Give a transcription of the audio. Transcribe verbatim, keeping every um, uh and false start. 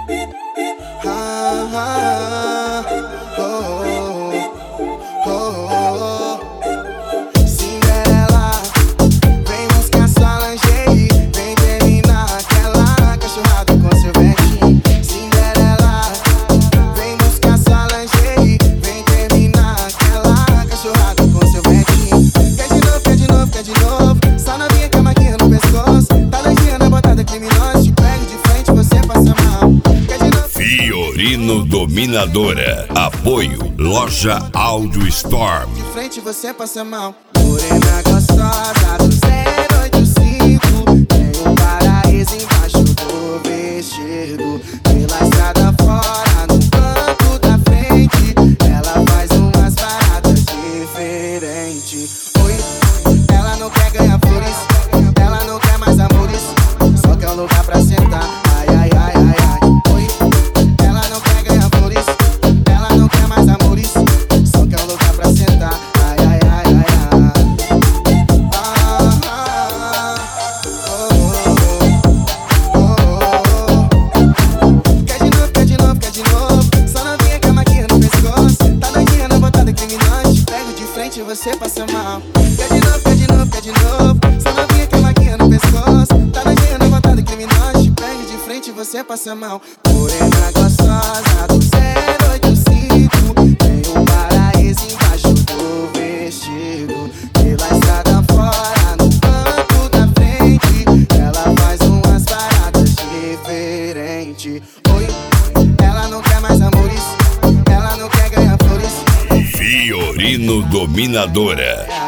Ah, ah, oh, oh, oh, oh. Cinderela, vem buscar sua lingerie, vem terminar aquela cachorrada com sorvete. Cinderela, vem buscar sua lingerie, vem terminar aquela cachorrada com sorvete. Quer de novo, quer de novo, quer de novo. Só novinha com a maquinha no pescoço. Tá doidinha na botada criminosa, te pego de frente, você passa mal. Fiorino Dominadora. Apoio Loja Audio Storm. De frente você passa mal. Morena gostosa do zero oito cinco. Tem um paraíso embaixo do vestido. Pela estrada fora, no banco da frente. Ela faz umas paradas diferentes. Oi, ela não quer ganhar flores, ela não quer mais amores, só quer um lugar pra sentar. Ai, ai, ai, ai, ai. Oi, ela não quer ganhar flores, ela não quer mais amores, só quer um lugar pra sentar. Ai, ai, ai, ai, ai. Ah, ah, oh, oh, oh, oh. Quer de novo, quer de novo, quer de novo. Só novinha com a maquinha no pescoço. Tá doidinha na botada criminosa, te pego de frente e você passa mal. Quer de novo, quer de novo, quer de novo. Só novinha com a maquinha no pescoço. Tá doidinha na botada criminosa, te pego de frente e você passa mal. Morena gostosa do zero oito cinco. Tem um paraíso embaixo do vestido. Pela estrada fora, no banco da frente. Ela faz umas paradas diferentes. Oi, ela não quer mais amores, ela não quer ganhar flores. Fiorino Dominadora.